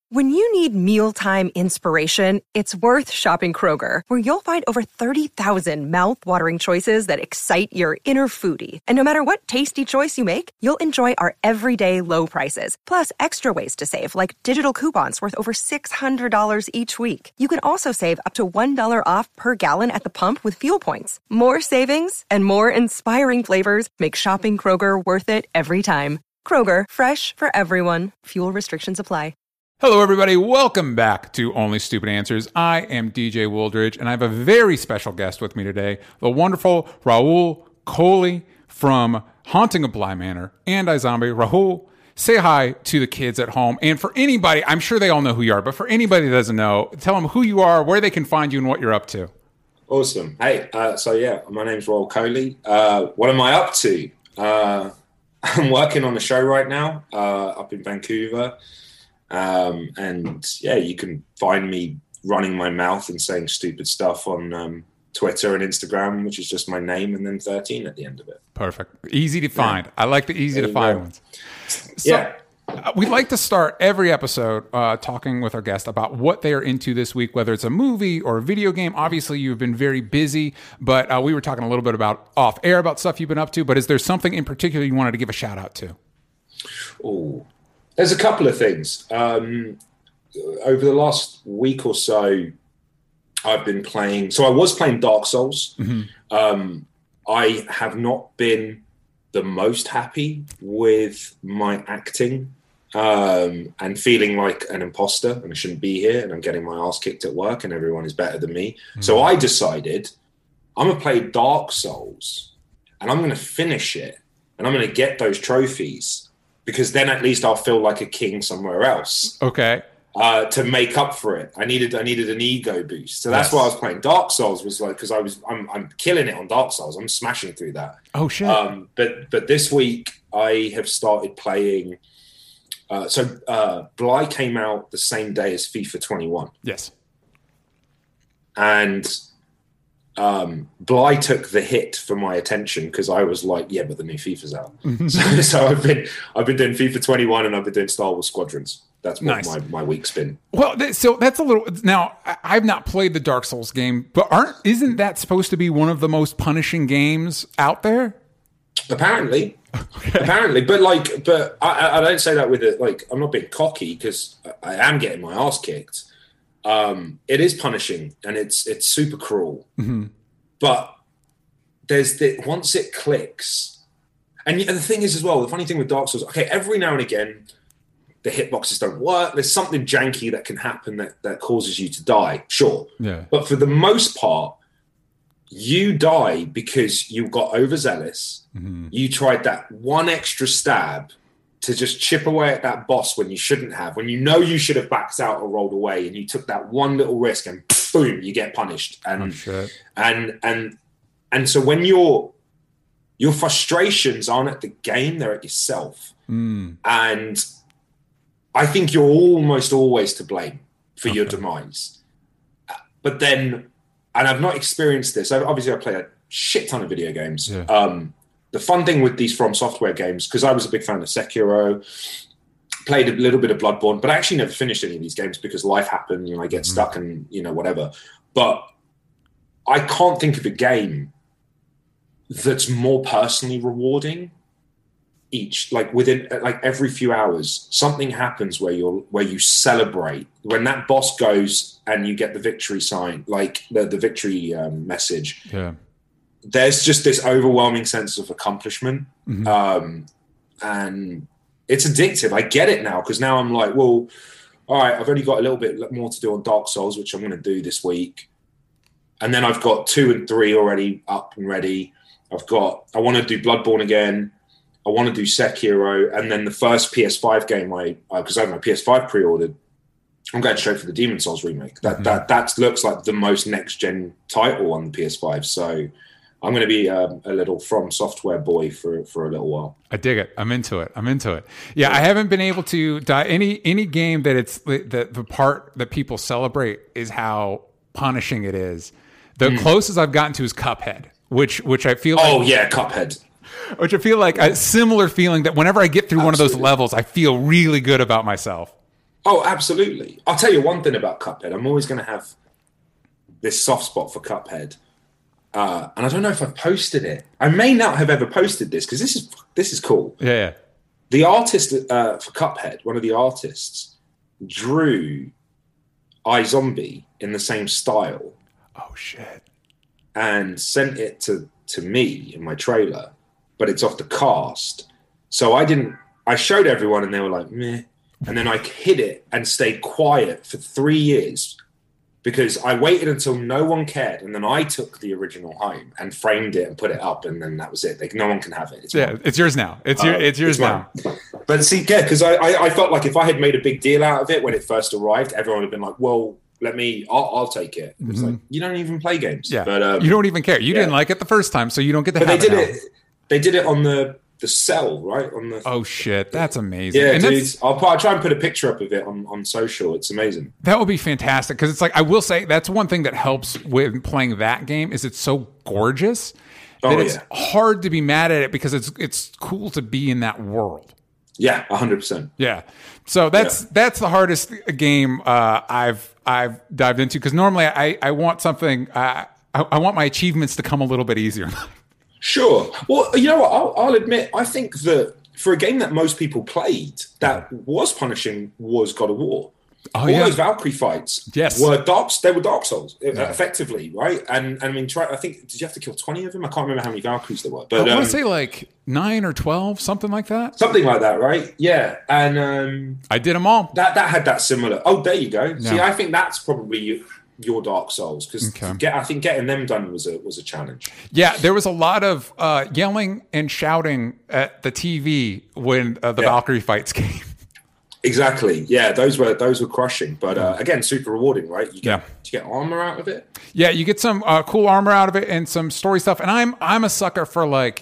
When you need mealtime inspiration, it's worth shopping Kroger, where you'll find over 30,000 mouth-watering choices that excite your inner foodie. And no matter what tasty choice you make, you'll enjoy our everyday low prices, plus extra ways to save, like digital coupons worth over $600 each week. You can also save up to $1 off per gallon at the pump with fuel points. More savings and more inspiring flavors make shopping Kroger worth it every time. Kroger, fresh for everyone. Fuel restrictions apply. Hello, everybody. Welcome back to Only Stupid Answers. I am DJ Wooldridge, and I have a very special guest with me today, the wonderful Rahul Kohli from Haunting of Bly Manor and iZombie. Rahul, say hi to the kids at home. And for anybody, I'm sure they all know who you are, but for anybody that doesn't know, tell them who you are, where they can find you, and what you're up to. Awesome. Hey, my name's Rahul Kohli. What am I up to? I'm working on a show right now up in Vancouver. You can find me running my mouth and saying stupid stuff on Twitter and Instagram, which is just my name and then 13 at the end of it. Perfect. Easy to find. Yeah. I like the easy to find ones. So, yeah. We'd like to start every episode talking with our guest about what they are into this week, whether it's a movie or a video game. Obviously, you've been very busy, but we were talking a little bit about off air about stuff you've been up to. But is there something in particular you wanted to give a shout out to? Oh, there's a couple of things. Over the last week or so, I've been playing. So I was playing Dark Souls. Mm-hmm. I have not been the most happy with my acting and feeling like an imposter and I shouldn't be here and I'm getting my ass kicked at work and everyone is better than me. Mm-hmm. So I decided I'm going to play Dark Souls and I'm going to finish it and I'm going to get those trophies. Because then at least I'll feel like a king somewhere else. Okay. To make up for it, I needed an ego boost. So that's why I was playing Dark Souls. Was like because I'm killing it on Dark Souls. I'm smashing through that. Oh shit. But this week I have started playing. Bly came out the same day as FIFA 21. Yes. And Bly took the hit for my attention because I was like, yeah, but the new FIFA's out. so I've been doing FIFA 21 and I've been doing Star Wars Squadrons. That's what my week's been. Well, so that's a little. Now I've not played the Dark Souls game, but isn't that supposed to be one of the most punishing games out there? Apparently, apparently, but I don't say that with it. Like I'm not being cocky because I am getting my ass kicked. It is punishing and it's super cruel, mm-hmm. But once it clicks, and the thing is as well, the funny thing with Dark Souls, okay, every now and again, the hitboxes don't work. There's something janky that can happen that causes you to die. Sure. Yeah. But for the most part, you die because you got overzealous. Mm-hmm. You tried that one extra stab to just chip away at that boss when you shouldn't have, when you know you should have backed out or rolled away, and you took that one little risk, and boom, you get punished. And so when your frustrations aren't at the game, they're at yourself. And I think you're almost always to blame for your demise. But then, and I've not experienced this. Obviously, I play a shit ton of video games. Yeah. The fun thing with these From Software games, because I was a big fan of Sekiro, played a little bit of Bloodborne, but I actually never finished any of these games because life happened, I get stuck and, whatever. But I can't think of a game that's more personally rewarding. Within every few hours, something happens where you celebrate when that boss goes and you get the victory sign, like the victory message. Yeah. There's just this overwhelming sense of accomplishment. Mm-hmm. And it's addictive. I get it now because now I'm like, well, all right, I've only got a little bit more to do on Dark Souls, which I'm going to do this week. And then I've got 2 and 3 already up and ready. I want to do Bloodborne again. I want to do Sekiro. And then the first PS5 game, because I have my PS5 pre-ordered, I'm going straight for the Demon's Souls remake. That looks like the most next-gen title on the PS5. So I'm going to be a little From Software boy for a little while. I dig it. I'm into it. Yeah, I haven't been able to any game that it's the part that people celebrate is how punishing it is. The closest I've gotten to is Cuphead, which I feel like... Oh, yeah, Cuphead. Which I feel like a similar feeling that whenever I get through one of those levels, I feel really good about myself. Oh, absolutely. I'll tell you one thing about Cuphead. I'm always going to have this soft spot for Cuphead. And I don't know if I've posted it. I may not have ever posted this because this is cool. Yeah. The artist for Cuphead, one of the artists, drew iZombie in the same style. Oh, shit. And sent it to me in my trailer, but it's off the cast. So I showed everyone and they were like, meh. And then I hid it and stayed quiet for 3 years because I waited until no one cared. And then I took the original home and framed it and put it up. And then that was it. Like, no one can have it. It's yours now. It's yours now. But see, yeah, because I felt like if I had made a big deal out of it when it first arrived, everyone would have been like, well, I'll take it. It's like, you don't even play games. Yeah, but you don't even care. You didn't like it the first time, so you don't get to have it. They did it on the cell, right? Oh shit, that's amazing. Yeah, and dude. I'll try and put a picture up of it on social. It's amazing. That would be fantastic because it's like I will say that's one thing that helps with playing that game is it's so gorgeous that it's hard to be mad at it because it's cool to be in that world. Yeah, 100%. Yeah. So that's the hardest game I've dived into because normally I want something. I want my achievements to come a little bit easier. Sure. Well, you know what? I'll admit, I think that for a game that most people played that was punishing was God of War. All those Valkyrie fights were Dark Souls, effectively, right? And I mean, I think, did you have to kill 20 of them? I can't remember how many Valkyries there were. But I want to say like 9 or 12, something like that. Something like that, right? Yeah. And I did them all. That had that similar. Oh, there you go. Yeah. See, I think that's probably your Dark Souls because I think getting them done was a challenge. Yeah, there was a lot of yelling and shouting at the TV when the Valkyrie fights came. Exactly. Yeah, those were crushing, but again, super rewarding, right? You get armor out of it. Yeah, you get some cool armor out of it and some story stuff. And I'm a sucker for like.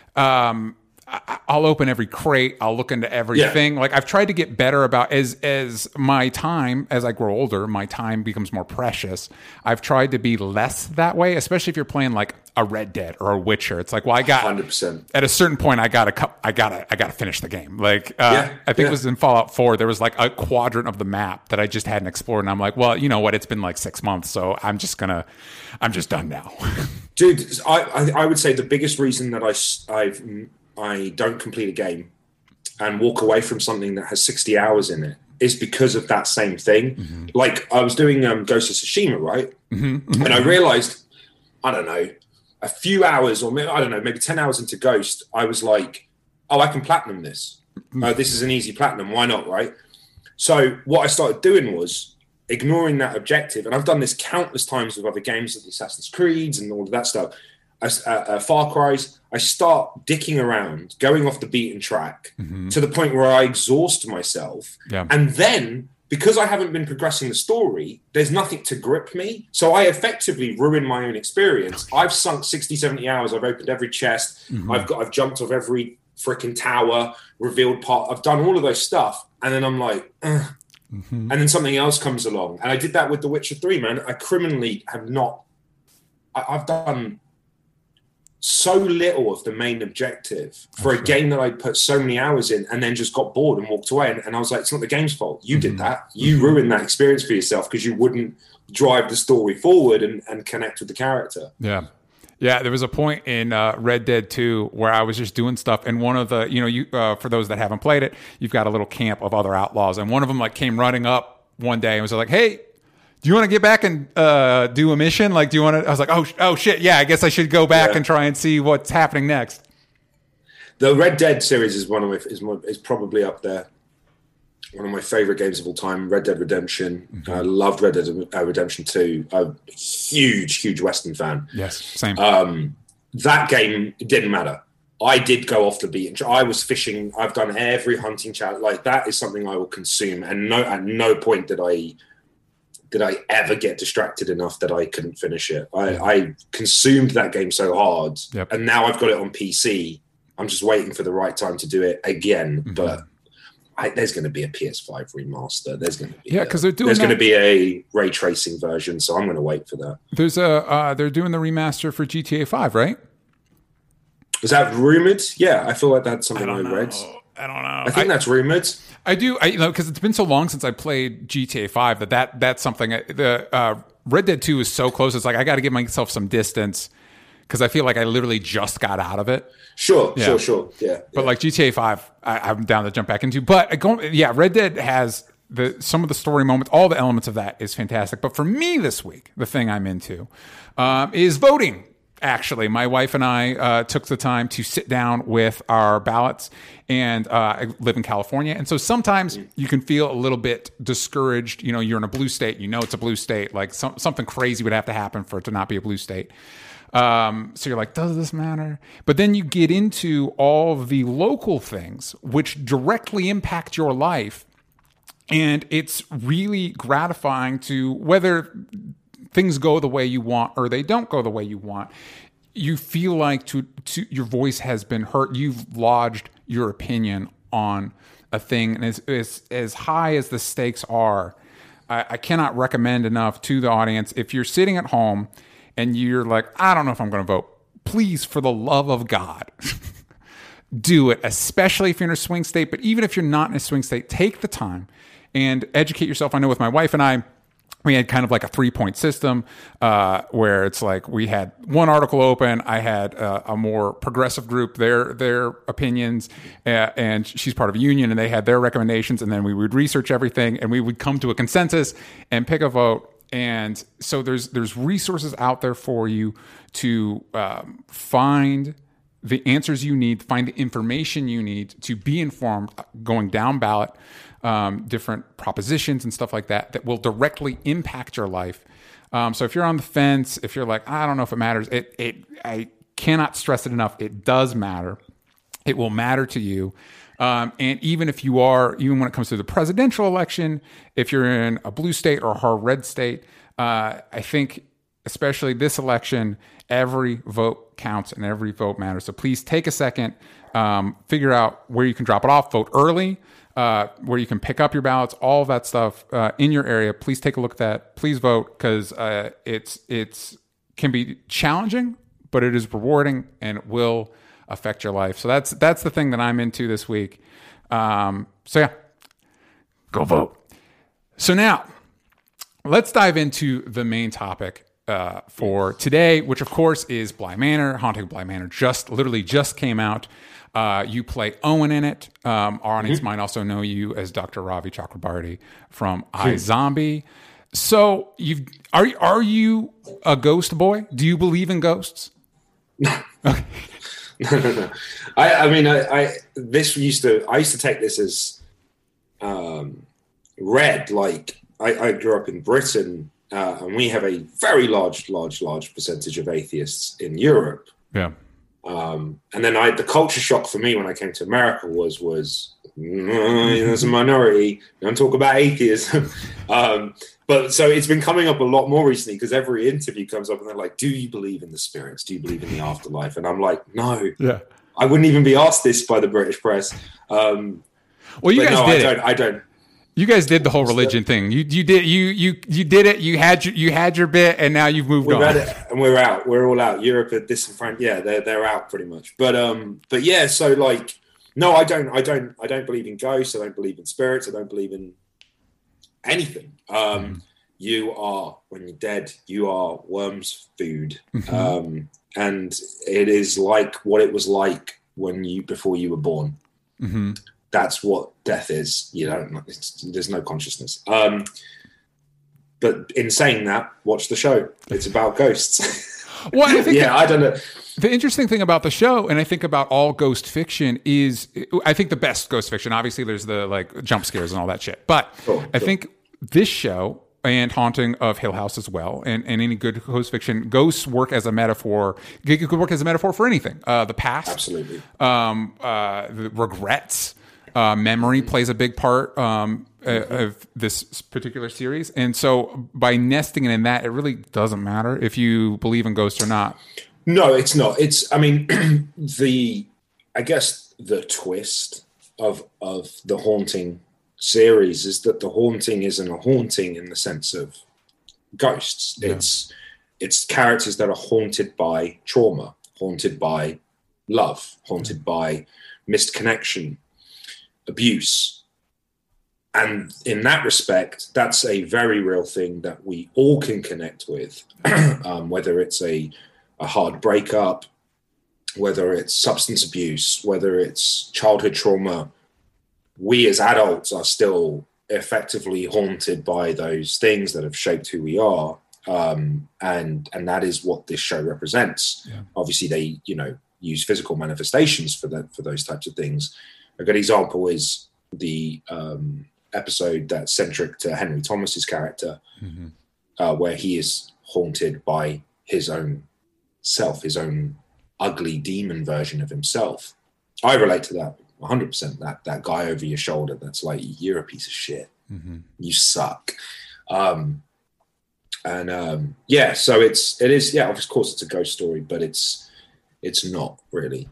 I'll open every crate. I'll look into everything. Like I've tried to get better about as my time, as I grow older, my time becomes more precious. I've tried to be less that way, especially if you're playing like a Red Dead or a Witcher. It's like, well, I got 100%. At a certain point, I gotta finish the game. Like I think it was in Fallout 4. There was like a quadrant of the map that I just hadn't explored, and I'm like, well, you know what? It's been like 6 months, so I'm just done now. Dude, I would say the biggest reason that I don't complete a game and walk away from something that has 60 hours in it is because of that same thing. Mm-hmm. Like I was doing Ghost of Tsushima, right? Mm-hmm. And I realized, I don't know, a few hours or maybe 10 hours into Ghost, I was like, oh, I can platinum this. This is an easy platinum. Why not, right? So what I started doing was ignoring that objective. And I've done this countless times with other games like the Assassin's Creeds and all of that stuff. Far Cry's, I start dicking around, going off the beaten track to the point where I exhaust myself. Yeah. And then, because I haven't been progressing the story, there's nothing to grip me. So I effectively ruin my own experience. I've sunk 60, 70 hours. I've opened every chest. I've jumped off every freaking tower, revealed part. I've done all of those stuff. And then I'm like, and then something else comes along. And I did that with The Witcher 3, man. I criminally have not... I've done... so little of the main objective for a game that I put so many hours in and then just got bored and walked away. And I was like, it's not the game's fault. You did that. You ruined that experience for yourself because you wouldn't drive the story forward and connect with the character. Yeah. Yeah, there was a point in Red Dead 2 where I was just doing stuff, and one of the, you for those that haven't played it, you've got a little camp of other outlaws, and one of them like came running up one day and was like, hey, do you want to get back and do a mission? Like, do you want to? I was like, oh shit, yeah. I guess I should go back and try and see what's happening next. The Red Dead series is is probably up there. One of my favorite games of all time. Red Dead Redemption. I loved Red Dead Redemption 2. I'm a huge Western fan. Yes, same. That game, it didn't matter. I did go off the beat. I was fishing. I've done every hunting challenge. Like that is something I will consume. And at no point did I ever get distracted enough that I couldn't finish it. I consumed that game so hard, and now I've got it on PC. I'm just waiting for the right time to do it again. But there's going to be a PS5 remaster. There's going to be because they're doing. There's going to be a ray tracing version, so I'm going to wait for that. There's they're doing the remaster for GTA 5, right? Is that rumored? Yeah, I feel like that's something I read. I don't know. I think that's rumored. I do. Because it's been so long since I played GTA 5 that's something. The Red Dead 2 is so close. It's like I got to give myself some distance because I feel like I literally just got out of it. Sure. Yeah. But like GTA 5, I'm down to jump back into. But Red Dead has some of the story moments, all the elements of that is fantastic. But for me this week, the thing I'm into is voting. Actually, my wife and I took the time to sit down with our ballots, and I live in California. And so sometimes you can feel a little bit discouraged. You know, you're in a blue state, it's a blue state, like something crazy would have to happen for it to not be a blue state. So you're like, does this matter? But then you get into all the local things which directly impact your life. And it's really gratifying to whether things go the way you want or they don't go the way you want. You feel like your voice has been heard. You've lodged your opinion on a thing. And as high as the stakes are, I cannot recommend enough to the audience. If you're sitting at home and you're like, I don't know if I'm going to vote, please, for the love of God, do it, especially if you're in a swing state. But even if you're not in a swing state, take the time and educate yourself. I know with my wife and I, we had kind of like a 3-point system where it's like we had one article open. I had a more progressive group, their opinions, and she's part of a union, and they had their recommendations. And then we would research everything, and we would come to a consensus and pick a vote. And so there's resources out there for you to find the answers you need, find the information you need to be informed going down ballot. Different propositions and stuff like that will directly impact your life. So if you're on the fence, if you're like, I don't know if it matters, I cannot stress it enough. It does matter. It will matter to you. And even when it comes to the presidential election, if you're in a blue state or a red state, I think especially this election, every vote counts and every vote matters. So please take a second, figure out where you can drop it off, vote early. Where you can pick up your ballots, all of that stuff in your area. Please take a look at that. Please vote because it's can be challenging, but it is rewarding and it will affect your life. So that's the thing that I'm into this week. So yeah, go vote. So now let's dive into the main topic for today, which of course is Bly Manor. Haunting of Bly Manor literally just came out. You play Owen in it. Our audience might also know you as Dr. Ravi Chakrabarty from iZombie. So are you a ghost boy? Do you believe in ghosts? Okay. No. I used to take this as read. Like I grew up in Britain, and we have a very large percentage of atheists in Europe. Yeah. And then the culture shock for me when I came to America was there's a minority. Don't talk about atheism. But so it's been coming up a lot more recently because every interview comes up and they're like, do you believe in the spirits? Do you believe in the afterlife? And I'm like, no. Yeah. I wouldn't even be asked this by the British press. Well, you guys did it. I don't. You guys did the whole religion thing. You did it. You had your bit, and now you've moved on. We've had it, and we're out. We're all out. Europe are disenfranchised. Yeah, they're out pretty much. But yeah. So like, no, I don't believe in ghosts. I don't believe in spirits. I don't believe in anything. You are, when you're dead, you are worms' food. And it is like what it was like before you were born. Mm-hmm. That's what death is. There's no consciousness. But in saying that, watch the show. It's about ghosts. Well, I think I don't know. The interesting thing about the show, and I think about all ghost fiction, is I think the best ghost fiction. Obviously, there's the like jump scares and all that shit. But I think this show and Haunting of Hill House as well, and any good ghost fiction, ghosts work as a metaphor. It could work as a metaphor for anything. The past, absolutely. The regrets. Memory plays a big part of this particular series. And so by nesting it in that, it really doesn't matter if you believe in ghosts or not. No, it's not. I guess the twist of the Haunting series is that the haunting isn't a haunting in the sense of ghosts. Yeah. It's characters that are haunted by trauma, haunted by love, haunted by missed connection, abuse, And in that respect, that's a very real thing that we all can connect with, whether it's a hard breakup, whether it's substance abuse, whether it's childhood trauma. We as adults are still effectively haunted by those things that have shaped who we are. And that is what this show represents. Yeah. Obviously, they, use physical manifestations for those types of things. A good example is the episode that's centric to Henry Thomas's character, where he is haunted by his own self, his own ugly demon version of himself. I relate to that 100%. That guy over your shoulder that's like, you're a piece of shit. You suck. So it is. Of course, it's a ghost story, but it's not really.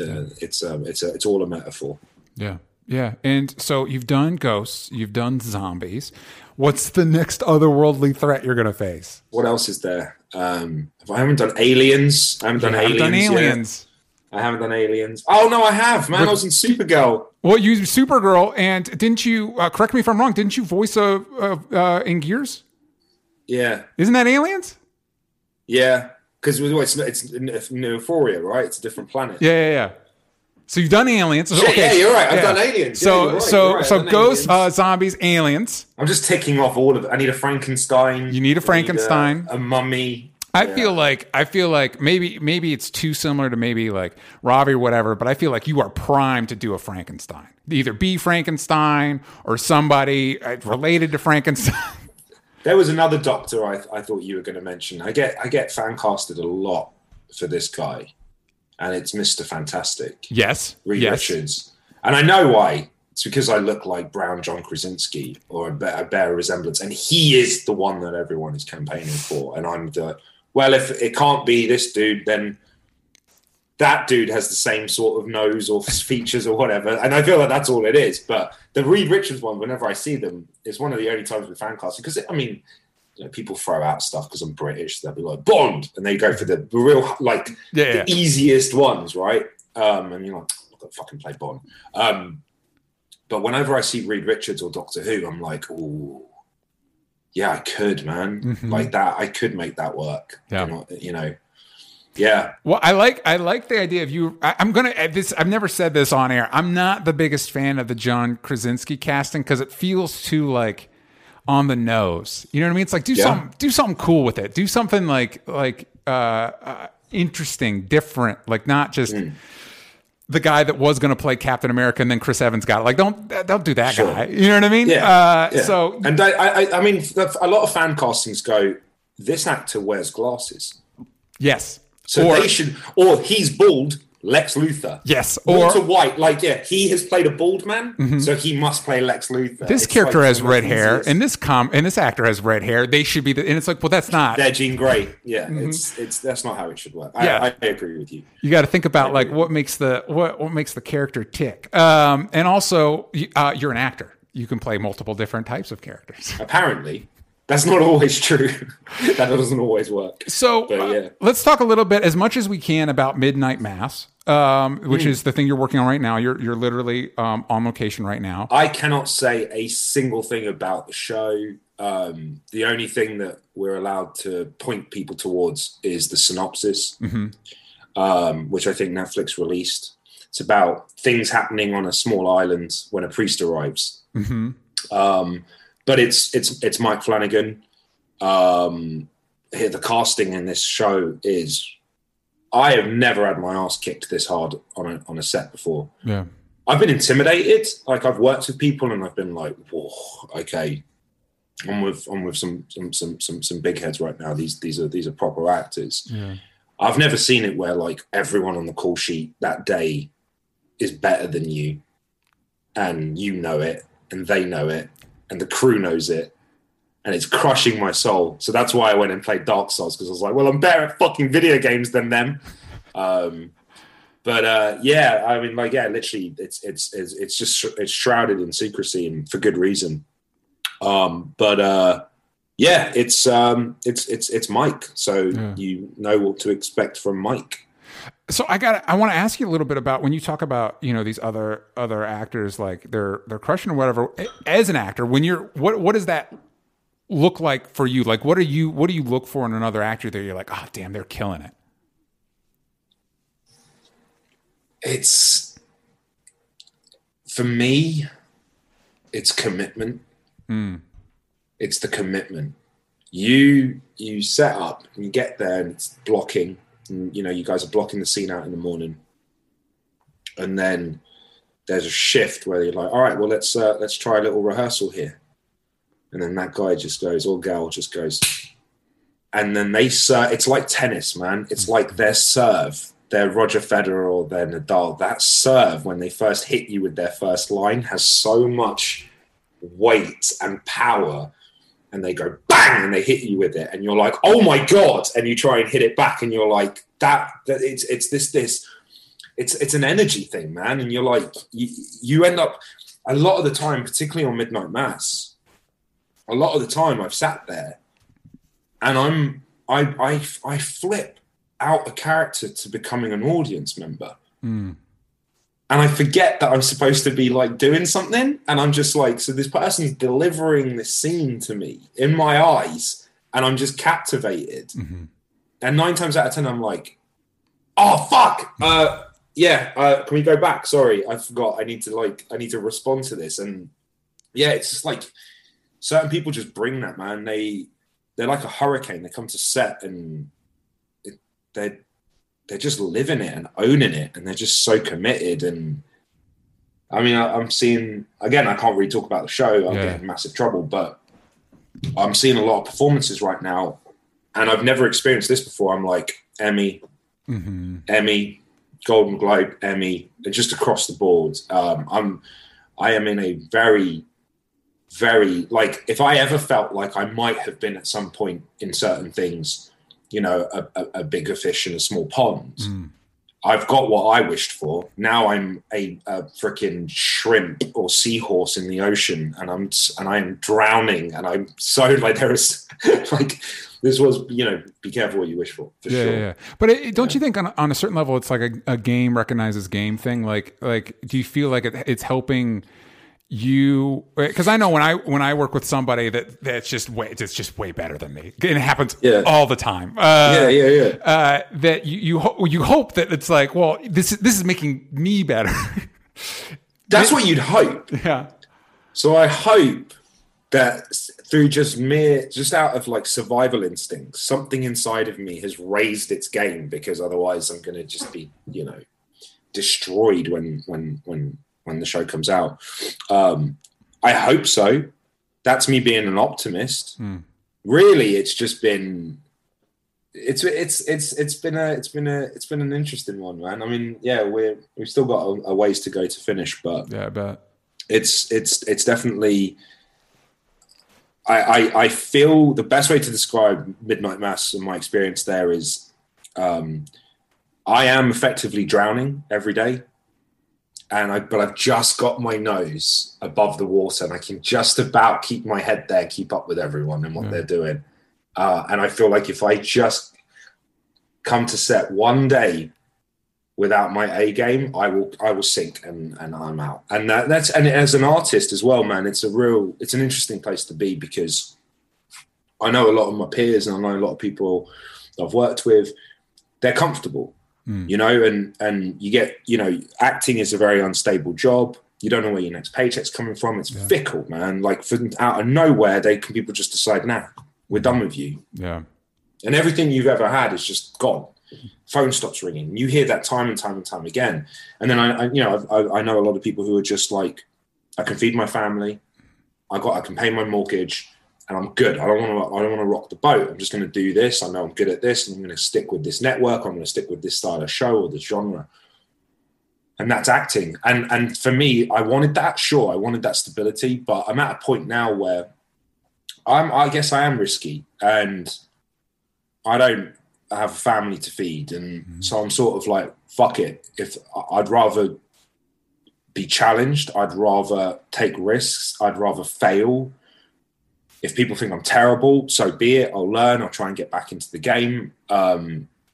It's all a metaphor. Yeah. Yeah. And so you've done ghosts, you've done zombies. What's the next otherworldly threat you're going to face? What else is there? I haven't done aliens. I haven't done aliens. I haven't done aliens. Oh, no, I have, man. I was in Supergirl. Well, you Supergirl, and didn't you, correct me if I'm wrong, didn't you voice in Gears? Yeah. Isn't that aliens? Yeah. Because it's Euphoria, right? It's a different planet. Yeah. So you've done aliens. Okay. Yeah, you're right. I've done aliens. So ghosts, zombies, aliens. I'm just ticking off all of it. I need a Frankenstein. You need a Frankenstein. A mummy. I feel like maybe it's too similar to maybe like Ravi or whatever, but I feel like you are primed to do a Frankenstein. Either be Frankenstein or somebody related to Frankenstein. There was another doctor I thought you were going to mention. I get fan casted a lot for this guy, and it's Mr. Fantastic. Yes. Reed Richards. And I know why. It's because I look like Brown John Krasinski, or a better resemblance. And he is the one that everyone is campaigning for. And I'm if it can't be this dude, then that dude has the same sort of nose or features or whatever. And I feel like that's all it is. But the Reed Richards one, whenever I see them, it's one of the only times with fan casting. Because, people throw out stuff because I'm British. They'll be like, Bond! And they go for the real, the easiest ones, right? And you're like, I've got to fucking play Bond. But whenever I see Reed Richards or Doctor Who, I'm like, oh, yeah, I could, man. Like that, I could make that work. Yeah. Yeah. Well, I like the idea of you. I'm going to add this. I've never said this on air. I'm not the biggest fan of the John Krasinski casting because it feels too like on the nose. You know what I mean? It's like do something cool with it. Do something like interesting, different, like not just the guy that was going to play Captain America and then Chris Evans got it. Like don't do that guy. You know what I mean? Yeah. So and I mean, a lot of fan castings go, this actor wears glasses. Yes. So they should, or he's bald, Lex Luthor. Yes. Walter White, he has played a bald man, so he must play Lex Luthor. This character has red hair, and this actor has red hair. They should be, and it's like, well, that's not. They're Jean Grey. Yeah, it's that's not how it should work. I agree with you. You got to think about what makes the character tick, and also you're an actor. You can play multiple different types of characters. Apparently. That's not always true. That doesn't always work. So let's talk a little bit, as much as we can, about Midnight Mass, which is the thing you're working on right now. You're literally on location right now. I cannot say a single thing about the show. The only thing that we're allowed to point people towards is the synopsis, which I think Netflix released. It's about things happening on a small island when a priest arrives. But it's Mike Flanagan. The casting in this show is, I have never had my ass kicked this hard on a set before. Yeah, I've been intimidated. Like I've worked with people and I've been like, whoa, okay, I'm with some big heads right now. These are proper actors. Yeah. I've never seen it where like everyone on the call sheet that day is better than you, and you know it, and they know it. And the crew knows it, and it's crushing my soul. So that's why I went and played Dark Souls, because I was like, well, I'm better at fucking video games than them. Literally, it's shrouded in secrecy and for good reason. It's Mike, so you know what to expect from Mike. So I want to ask you a little bit about when you talk about, you know, these other actors, like they're crushing or whatever. As an actor, when you're what does that look like for you? Like what do you look for in another actor that you're like, oh damn, they're killing it? It's, for me, it's commitment. It's the commitment. You set up and you get there and it's blocking. And, you know, you guys are blocking the scene out in the morning, and then there's a shift where you're like, all right, well, let's try a little rehearsal here. And then that guy just goes, or gal just goes, and then they serve. It's like tennis, man. It's like their serve, their Roger Federer or their Nadal. That serve, when they first hit you with their first line, has so much weight and power. And they go bang, and they hit you with it, and you're like, "Oh my god!" And you try and hit it back, and you're like, "That it's this. It's an energy thing, man." And you're like, you end up a lot of the time, particularly on Midnight Mass. A lot of the time, I've sat there, and I flip out a character to becoming an audience member. And I forget that I'm supposed to be like doing something. And I'm just like, so this person's delivering this scene to me in my eyes, and I'm just captivated. And 9 times out of 10, I'm like, oh, fuck. Can we go back? Sorry, I forgot. I need to respond to this. And yeah, it's just like certain people just bring that, man. They're like a hurricane. They come to set and they're just living it and owning it, and they're just so committed. And I mean, I'm seeing, again, I can't really talk about the show. I'll get in massive trouble, but I'm seeing a lot of performances right now, and I've never experienced this before. I'm like, Emmy, Golden Globe, Emmy, just across the board. I am in a very, very, like, if I ever felt like I might have been at some point in certain things, you know, a bigger fish in a small pond. I've got what I wished for. Now I'm a freaking shrimp or seahorse in the ocean, and I am drowning, and I'm so like, there is like, this was, you know, be careful what you wish for sure. Yeah. But don't you think on a certain level, it's like a game recognizes game thing? Like, do you feel like it's helping you? Because I know when I work with somebody that's just way better than me, and it happens all the time. That you hope that it's like, well, this is making me better. That's what you'd hope. Yeah. So I hope that through just out of like survival instincts, something inside of me has raised its game, because otherwise I'm going to just be, you know, destroyed when the show comes out. I hope so. That's me being an optimist. Really, it's just been, it's been an interesting one, man. I mean, yeah, we've still got a ways to go to finish, but yeah, I bet it's definitely. I feel the best way to describe Midnight Mass and my experience there is, I am effectively drowning every day. But I've just got my nose above the water, and I can just about keep my head there, keep up with everyone and what they're doing. And I feel like if I just come to set one day without my A game, I will sink and I'm out. And that's as an artist as well, man, it's an interesting place to be, because I know a lot of my peers and I know a lot of people I've worked with, they're comfortable. You know, and you get, you know, acting is a very unstable job. You don't know where your next paycheck's coming from. It's fickle, man. Like, out of nowhere, people just decide, nah, we're done with you. Yeah. And everything you've ever had is just gone. Phone stops ringing. You hear that time and time and time again. And then I know a lot of people who are just like, I can feed my family. I can pay my mortgage. And I'm good. I don't want to rock the boat. I'm just going to do this. I know I'm good at this, and I'm going to stick with this network. I'm going to stick with this style of show or this genre. And that's acting. And for me, I wanted that. Sure, I wanted that stability, but I'm at a point now where I guess I am risky, and I don't have a family to feed, and so I'm sort of like, fuck it. If I'd rather be challenged, I'd rather take risks, I'd rather fail. If people think I'm terrible, so be it. I'll learn. I'll try and get back into the game. I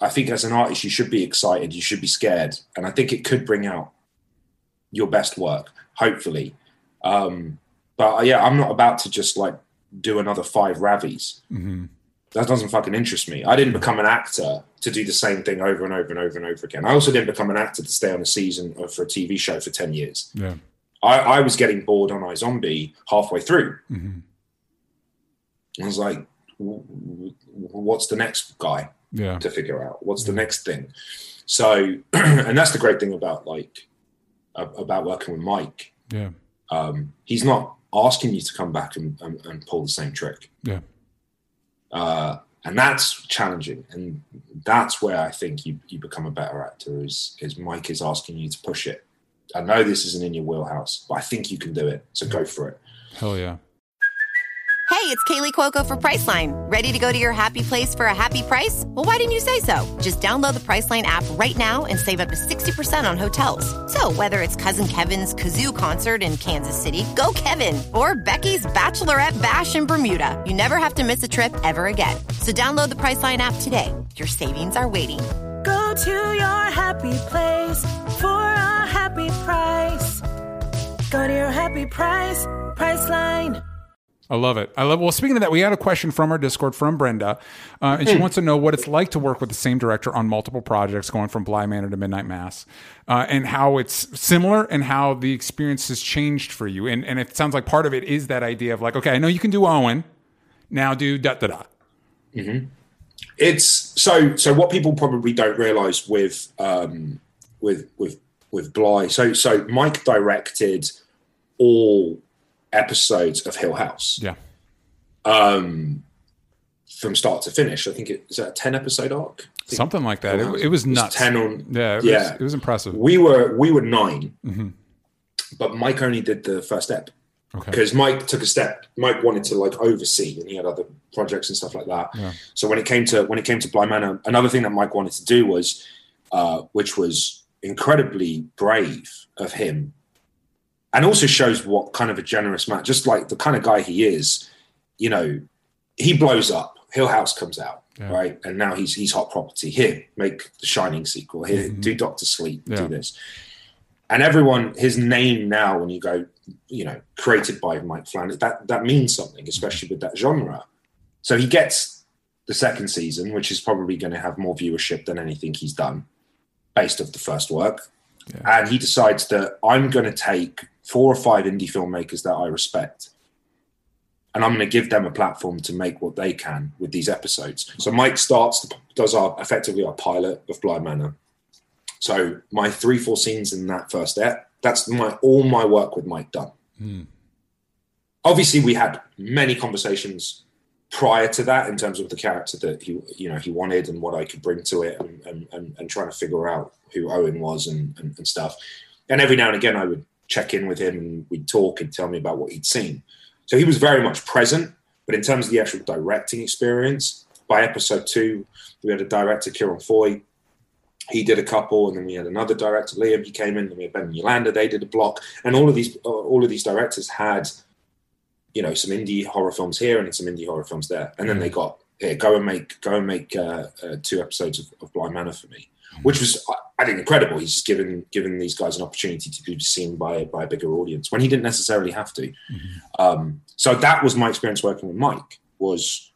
I think as an artist, you should be excited, you should be scared. And I think it could bring out your best work, hopefully. But yeah, I'm not about to just like do another 5 Ravis. Mm-hmm. That doesn't fucking interest me. I didn't become an actor to do the same thing over and over and over and over again. I also didn't become an actor to stay on a season or for a TV show for 10 years. Yeah. I was getting bored on iZombie halfway through. Mm-hmm. I was like, what's the next guy to figure out? What's the next thing? So, and that's the great thing about about working with Mike. Yeah. He's not asking you to come back and pull the same trick. Yeah. And that's challenging. And that's where I think you become a better actor is Mike is asking you to push it. I know this isn't in your wheelhouse, but I think you can do it. So go for it. Hell yeah. Hey, it's Kaylee Cuoco for Priceline. Ready to go to your happy place for a happy price? Well, why didn't you say so? Just download the Priceline app right now and save up to 60% on hotels. So whether it's Cousin Kevin's Kazoo Concert in Kansas City, go Kevin, or Becky's Bachelorette Bash in Bermuda, you never have to miss a trip ever again. So download the Priceline app today. Your savings are waiting. Go to your happy place for a happy price. Go to your happy price, Priceline. I love it. Well, speaking of that, we had a question from our Discord from Brenda, and she wants to know what it's like to work with the same director on multiple projects, going from Bly Manor to Midnight Mass, and how it's similar and how the experience has changed for you. And it sounds like part of it is that idea of like, okay, I know you can do Owen, now do da-da-da. Mm-hmm. It's so what people probably don't realize with Bly. So Mike directed all episodes of Hill House. Yeah. From start to finish. I think is that a 10 episode arc? Something like that. It was nuts. 10 on. Yeah. It was impressive. We were 9, mm-hmm. but Mike only did the first ep. Okay. Because Mike took a step. Mike wanted to like oversee, and he had other projects and stuff like that. Yeah. So when it came to Bly Manor, another thing that Mike wanted to do was, which was incredibly brave of him, and also shows what kind of a generous man, just like the kind of guy he is. You know, he blows up. Hill House comes out, right, and now he's hot property. Here, make the Shining sequel. Here, do Doctor Sleep. Do this. And everyone, his name now, when you go, you know, created by Mike Flanagan, that means something, especially with that genre. So he gets the second season, which is probably going to have more viewership than anything he's done, based off the first work. Yeah. And he decides that I'm going to take 4 or 5 indie filmmakers that I respect, and I'm going to give them a platform to make what they can with these episodes. So Mike does effectively our pilot of Bly Manor. So my 3-4 scenes in that first ep, that's all my work with Mike done. Mm. Obviously, we had many conversations prior to that in terms of the character that he wanted and what I could bring to it, and trying to figure out who Owen was and stuff. And every now and again, I would check in with him and we'd talk and tell me about what he'd seen. So he was very much present, but in terms of the actual directing experience, by episode 2, we had a director, Kieran Foy. He did a couple, and then we had another director, Liam. He came in, and we had Ben and Yolanda. They did a block, and all of these directors had, you know, some indie horror films here and some indie horror films there, and then they got go and make 2 episodes of Bly Manor for me, which was, I think, incredible. He's just given these guys an opportunity to be seen by a bigger audience when he didn't necessarily have to. Mm-hmm. So that was my experience working with Mike. Was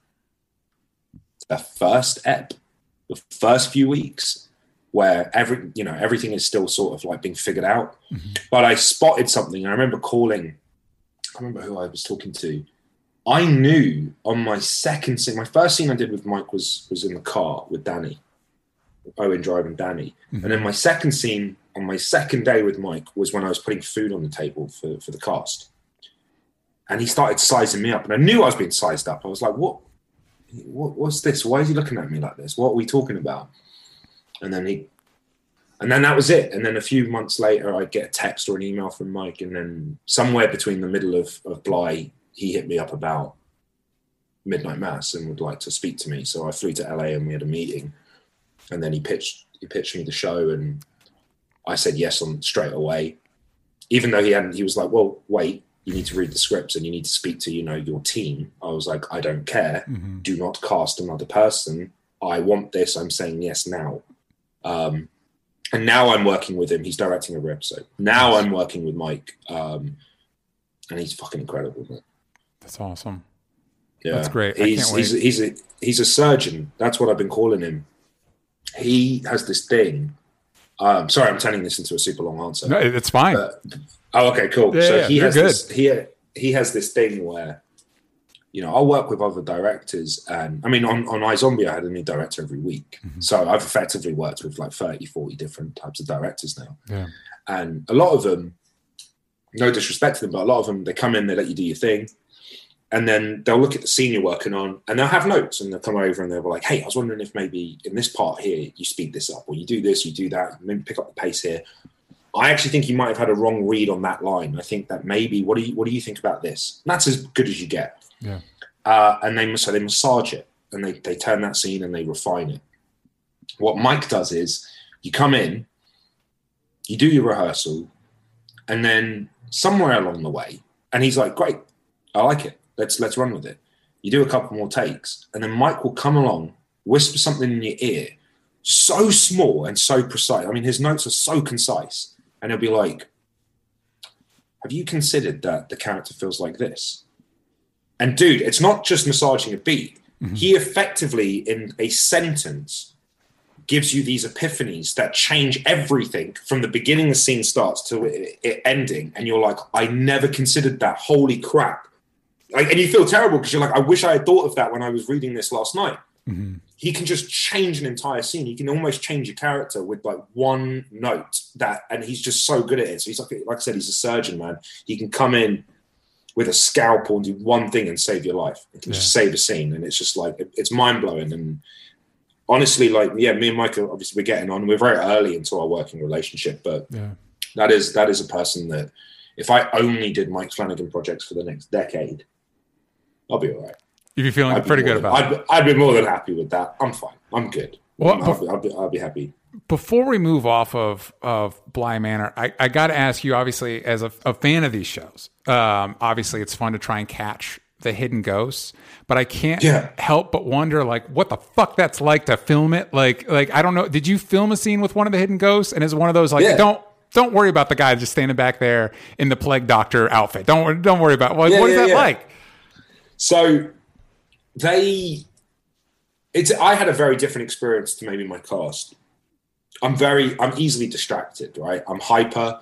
the first ep, the first few weeks, where everything is still sort of like being figured out. Mm-hmm. But I spotted something. I remember calling, I can't remember who I was talking to. I knew on my second scene, my first scene I did with Mike was in the car with Danny, Owen driving Danny. Mm-hmm. And then my second scene on my second day with Mike was when I was putting food on the table for the cast. And he started sizing me up, and I knew I was being sized up. I was like, what's this? Why is he looking at me like this? What are we talking about? And then that was it. And then a few months later, I'd get a text or an email from Mike. And then somewhere between the middle of Bly, he hit me up about Midnight Mass and would like to speak to me. So I flew to LA and we had a meeting. And then he pitched me the show, and I said yes on straight away. Even though he was like, well, wait, you need to read the scripts and you need to speak to, your team. I was like, I don't care. Mm-hmm. Do not cast another person. I want this. I'm saying yes now. And now I'm working with him. He's directing every episode. Now I'm working with Mike. And he's fucking incredible, man. That's awesome. Yeah. That's great. He's a surgeon. That's what I've been calling him. He has this thing. Sorry, I'm turning this into a super long answer. No, it's fine. Okay, cool. Yeah, so he has this thing where, I'll work with other directors, and I mean, on iZombie, I had a new director every week. Mm-hmm. So I've effectively worked with like 30, 40 different types of directors now. Yeah. And a lot of them, no disrespect to them, but a lot of them, they come in, they let you do your thing. And then they'll look at the scene you're working on, and they'll have notes, and they'll come over and they'll be like, hey, I was wondering if maybe in this part here, you speed this up, or you do this, you do that, maybe pick up the pace here. I actually think you might have had a wrong read on that line. I think that maybe, what do you think about this? And that's as good as you get. Yeah. And they massage it, and they turn that scene and they refine it. What Mike does is you come in, you do your rehearsal, and then somewhere along the way, and he's like, great, I like it. Let's run with it. You do a couple more takes, and then Mike will come along, whisper something in your ear, so small and so precise. I mean, his notes are so concise, and he'll be like, have you considered that the character feels like this? And dude, it's not just massaging a beat. Mm-hmm. He effectively, in a sentence, gives you these epiphanies that change everything from the beginning the scene starts to it ending. And you're like, I never considered that. Holy crap. And you feel terrible because you're like, I wish I had thought of that when I was reading this last night. Mm-hmm. He can just change an entire scene. He can almost change a character with like one note and he's just so good at it. So he's like I said, he's a surgeon, man. He can come in with a scalpel and do one thing and save your life. It can just save a scene. And it's just like, it's mind blowing. And honestly, like, me and Mike, obviously we're getting on. We're very early into our working relationship, but that is a person that if I only did Mike Flanagan projects for the next decade, I'll be all right. You'd be feeling pretty good about it. I'd be more than happy with that. I'm fine. I'm good. Well, I'll be happy. Before we move off of Bly Manor, I got to ask you, obviously, as a fan of these shows, obviously it's fun to try and catch the hidden ghosts, but I can't help but wonder, like, what the fuck that's like to film it. Like I don't know. Did you film a scene with one of the hidden ghosts? And is it one of those like, don't worry about the guy just standing back there in the plague doctor outfit. Don't worry about what is that like? So I had a very different experience to maybe my cast. I'm easily distracted, right? I'm hyper.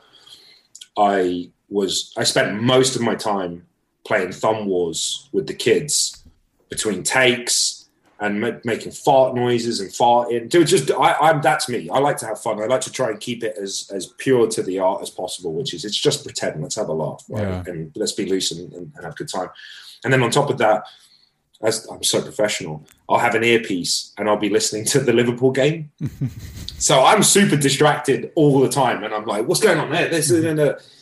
I spent most of my time playing thumb wars with the kids between takes and making fart noises and farting. That's me. I like to have fun. I like to try and keep it as pure to the art as possible, which is it's just pretend. Let's have a laugh, right? Yeah. And let's be loose and have a good time. And then on top of that, as I'm so professional, I'll have an earpiece and I'll be listening to the Liverpool game. So I'm super distracted all the time. And I'm like, what's going on there? This is and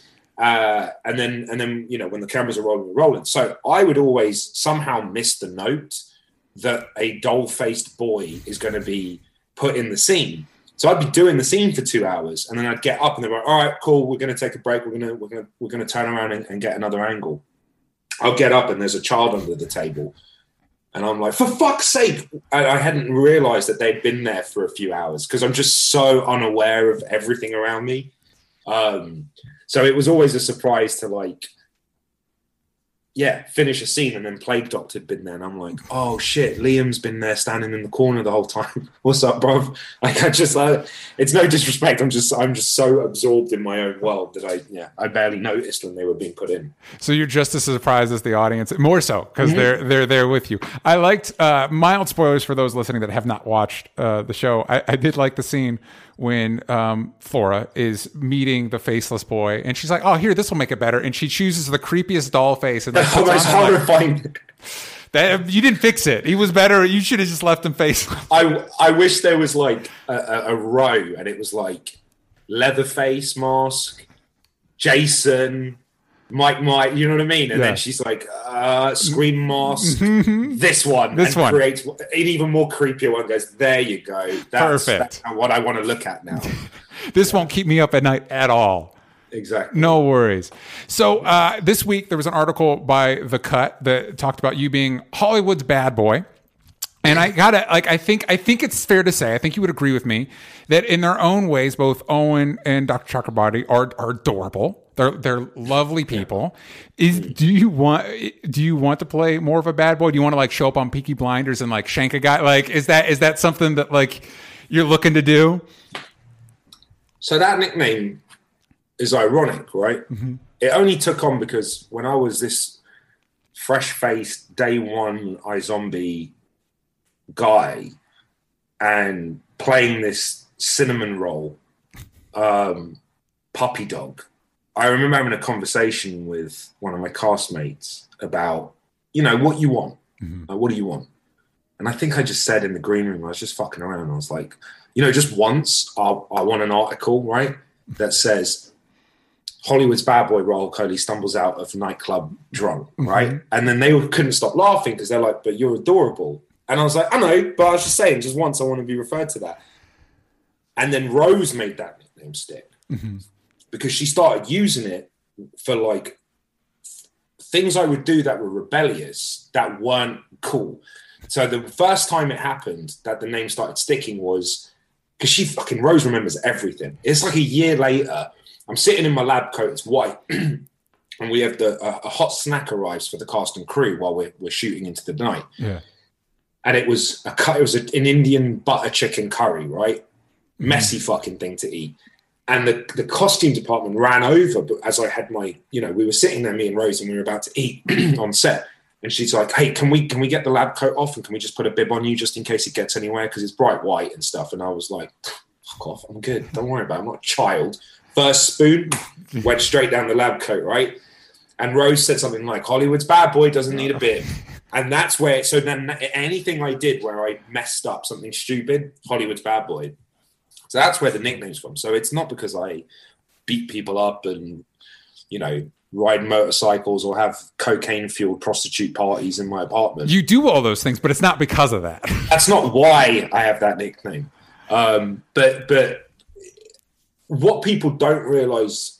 then, when the cameras are rolling, we're rolling. So I would always somehow miss the note that a doll-faced boy is going to be put in the scene. So I'd be doing the scene for 2 hours, and then I'd get up and they're like, all right, cool, we're going to take a break. We're going to turn around and get another angle. I'll get up and there's a child under the table. And I'm like, for fuck's sake. I hadn't realized that they'd been there for a few hours because I'm just so unaware of everything around me. So it was always a surprise to finish a scene and then Plague Doctor had been there. And I'm like, oh shit, Liam's been there standing in the corner the whole time. What's up, bro? It's no disrespect. I'm just so absorbed in my own world that I barely noticed when they were being put in. So you're just as surprised as the audience, more so because they're there with you. I liked mild spoilers for those listening that have not watched the show. I did like the scene when Flora is meeting the faceless boy and she's like, oh, here, this will make it better. And she chooses the creepiest doll face. And that's horrifying. You didn't fix it. He was better. You should have just left him faceless. I wish there was like a row and it was like Leatherface mask, Jason, Mike, you know what I mean? And then she's like, Scream mask, this one. Creates an even more creepier one. Goes, there you go. That's what I want to look at now. This won't keep me up at night at all. Exactly. No worries. So this week there was an article by The Cut that talked about you being Hollywood's bad boy. And I gotta I think it's fair to say, I think you would agree with me that in their own ways, both Owen and Dr. Chakrabarti are adorable. They're lovely people. Do you want to play more of a bad boy? Do you want to like show up on Peaky Blinders and like shank a guy? Like is that something that like you're looking to do? So that nickname is ironic, right? Mm-hmm. It only took on because when I was this fresh-faced day one iZombie guy and playing this cinnamon roll puppy dog, I remember having a conversation with one of my castmates about, what you want. Mm-hmm. What do you want? And I think I just said in the green room, I was just fucking around. I was like, just once I want an article, right, that says Hollywood's bad boy Rahul Kohli stumbles out of nightclub drunk, right? Mm-hmm. And then they couldn't stop laughing because they're like, but you're adorable. And I was like, I know, but I was just saying, just once I want to be referred to that. And then Rose made that nickname stick because she started using it for like things I would do that were rebellious, that weren't cool. So the first time it happened that the name started sticking was because Rose remembers everything. It's like a year later, I'm sitting in my lab coat, it's white, and we have a hot snack arrives for the cast and crew while we're shooting into the night. Yeah. And it was an Indian butter chicken curry, right? Messy fucking thing to eat. And the costume department ran over, but as I had my, we were sitting there, me and Rose, and we were about to eat on set. And she's like, hey, can we get the lab coat off and can we just put a bib on you just in case it gets anywhere? Because it's bright white and stuff. And I was like, fuck off, I'm good. Don't worry about it. I'm not a child. First spoon went straight down the lab coat, right? And Rose said something like, Hollywood's bad boy doesn't need a bib. And that's where, so then anything I did where I messed up something stupid, Hollywood's bad boy. So that's where the nickname's from. So it's not because I beat people up and, ride motorcycles or have cocaine-fueled prostitute parties in my apartment. You do all those things, but it's not because of that. That's not why I have that nickname. But what people don't realize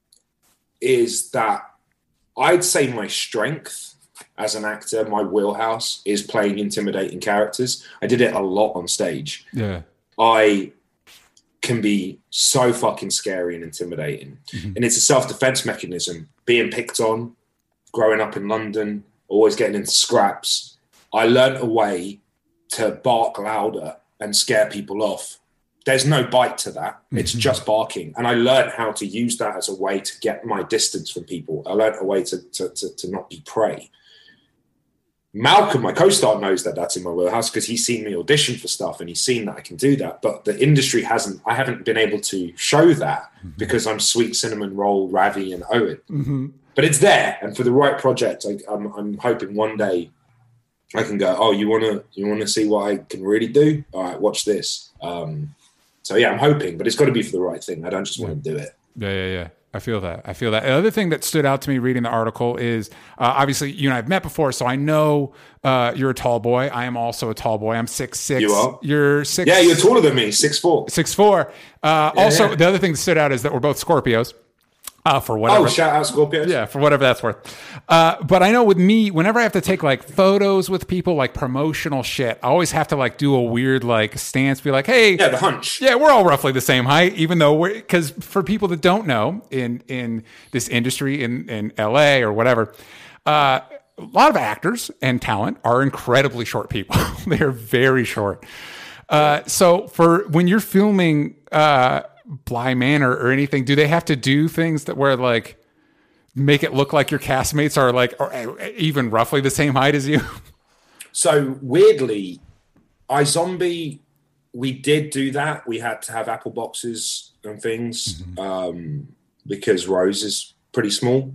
is that I'd say my strength as an actor, my wheelhouse, is playing intimidating characters. I did it a lot on stage. Yeah. I can be so fucking scary and intimidating. Mm-hmm. And it's a self-defense mechanism. Being picked on, growing up in London, always getting into scraps. I learned a way to bark louder and scare people off. There's no bite to that. It's just barking. And I learned how to use that as a way to get my distance from people. I learned a way to not be prey. Malcolm, my co-star, knows that that's in my wheelhouse because he's seen me audition for stuff and he's seen that I can do that. But the industry I haven't been able to show that because I'm Sweet Cinnamon Roll, Ravi and Owen. Mm-hmm. But it's there. And for the right project, I'm hoping one day I can go, oh, you want to see what I can really do? All right, watch this. So yeah, I'm hoping, but it's got to be for the right thing. I don't just want to do it. Yeah. I feel that. The other thing that stood out to me reading the article is obviously you and I have met before, so I know you're a tall boy. I am also a tall boy. I'm 6'6". You are? You're 6. Yeah, you're taller than me. 6'4". 6'4". Also, the other thing that stood out is that we're both Scorpios. For whatever. Oh, shout out Scorpios. Yeah, for whatever that's worth. But I know with me, whenever I have to take like photos with people, like promotional shit, I always have to like do a weird like stance, be like, hey. Yeah, the hunch. Yeah, we're all roughly the same height, even though because for people that don't know in this industry in LA or whatever, a lot of actors and talent are incredibly short people. They are very short. So for when you're filming, Bly Manor or anything, do they have to do things that where like make it look like your castmates are like or even roughly the same height as you? So weirdly, iZombie, we did do that. We had to have apple boxes and things because Rose is pretty small.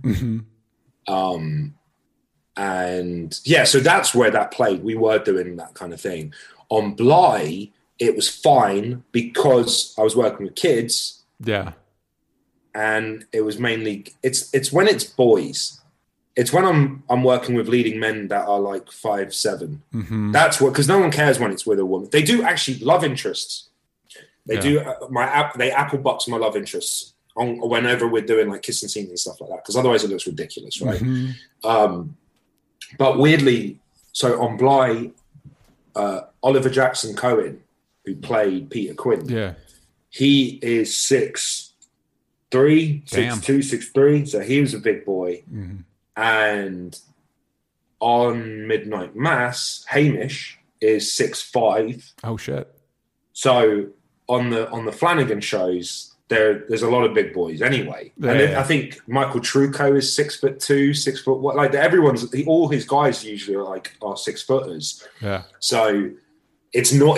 And yeah, so that's where that played. We were doing that kind of thing. On Bly, it was fine because I was working with kids. Yeah. And it was mainly it's when it's boys. It's when I'm working with leading men that are like 5'7". That's what, because no one cares when it's with a woman. They do actually love interests. They do they apple box my love interests on whenever we're doing like kissing scenes and stuff like that, because otherwise it looks ridiculous, right? But weirdly, so on Bly, Oliver Jackson Cohen, who played Peter Quinn. Yeah. He is 6'3", 6'2", 6'3", so he was a big boy. Mm-hmm. And on Midnight Mass, Hamish is 6'5". Oh shit! So on the Flanagan shows, there's a lot of big boys anyway. Yeah, and I think Michael Trucco is 6'2", 6 foot. Like all his guys usually are 6 footers. Yeah. So it's not.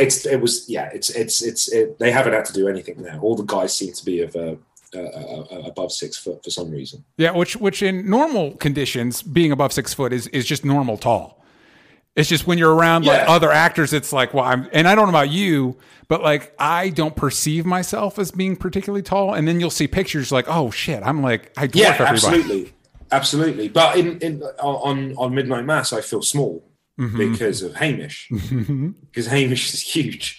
They haven't had to do anything there. All the guys seem to be above 6 foot for some reason. Yeah, which in normal conditions, being above 6 foot is just normal tall. It's just when you're around like other actors, it's like, well, and I don't know about you, but like I don't perceive myself as being particularly tall. And then you'll see pictures like, oh shit, I'm like, I dwarf everybody. Absolutely. But on Midnight Mass, I feel small because of Hamish, because Hamish is huge.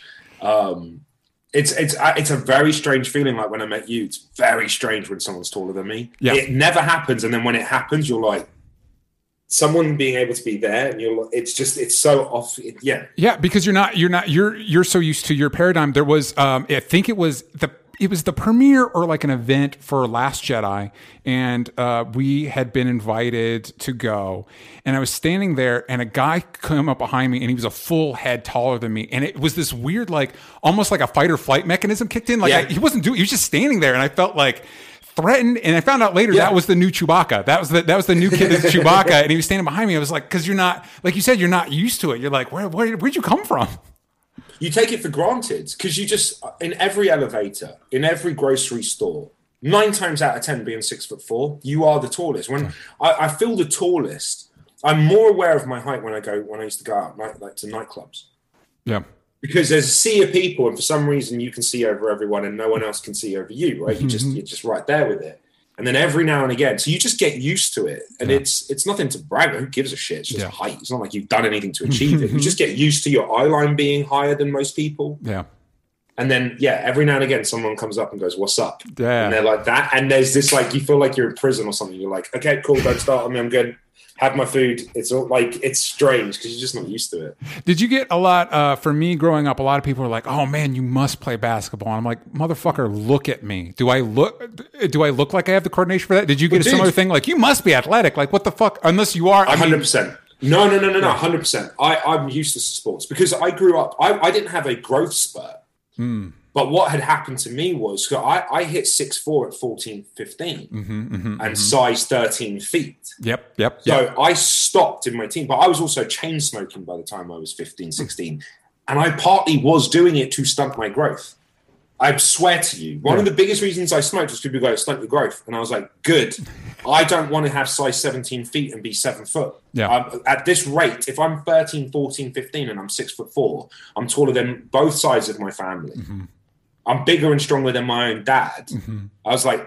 It's a very strange feeling. Like when I met you, it's very strange when someone's taller than me. Yeah. It never happens, and then when it happens, you're like, someone being able to be there, and it's so off. Yeah, because you're so used to your paradigm. There was, I think it was the premiere or like an event for Last Jedi, and we had been invited to go, and I was standing there, and a guy came up behind me, and he was a full head taller than me, and it was this weird, like almost like a fight or flight mechanism kicked in. Like he was just standing there, and I felt like threatened, and I found out later that was the new Chewbacca. That was the new kid that's Chewbacca, and he was standing behind me. I was like, because you're not, like you said, you're not used to it. You're like, where'd you come from? You take it for granted because you just, in every elevator, in every grocery store, 9 times out of 10 being 6'4", you are the tallest. When I feel the tallest, I'm more aware of my height when I used to go out to nightclubs. Yeah. Because there's a sea of people, and for some reason you can see over everyone, and no one else can see over you, right? You're just right there with it. And then every now and again, so you just get used to it, and it's nothing to brag. Who gives a shit? It's just height. It's not like you've done anything to achieve it. You just get used to your eye line being higher than most people. Yeah. And then every now and again, someone comes up and goes, "What's up?" Yeah. And they're like that, and there's this like you feel like you're in prison or something. You're like, "Okay, cool, don't start on me. I'm good. Have my food." It's all like, it's strange because you're just not used to it. Did you get a lot, for me growing up, a lot of people are like, "Oh man, you must play basketball." And I'm like, motherfucker, look at me. Do I look like I have the coordination for that? Did you get a similar thing? Like, you must be athletic. Like, what the fuck? Unless you are. 100%. No, 100%. I'm used to sports because I grew up, I didn't have a growth spurt. But what had happened to me was I hit 6'4" at 14, 15 and size 13 feet. Yep. So I stopped in my teen, but I was also chain smoking by the time I was 15, 16. And I partly was doing it to stunt my growth. I swear to you, one of the biggest reasons I smoked was people go, stunt your growth. And I was like, good. I don't want to have size 17 feet and be 7 foot. Yeah. At this rate, if I'm 13, 14, 15 and I'm 6'4", I'm taller than both sides of my family. I'm bigger and stronger than my own dad. I was like,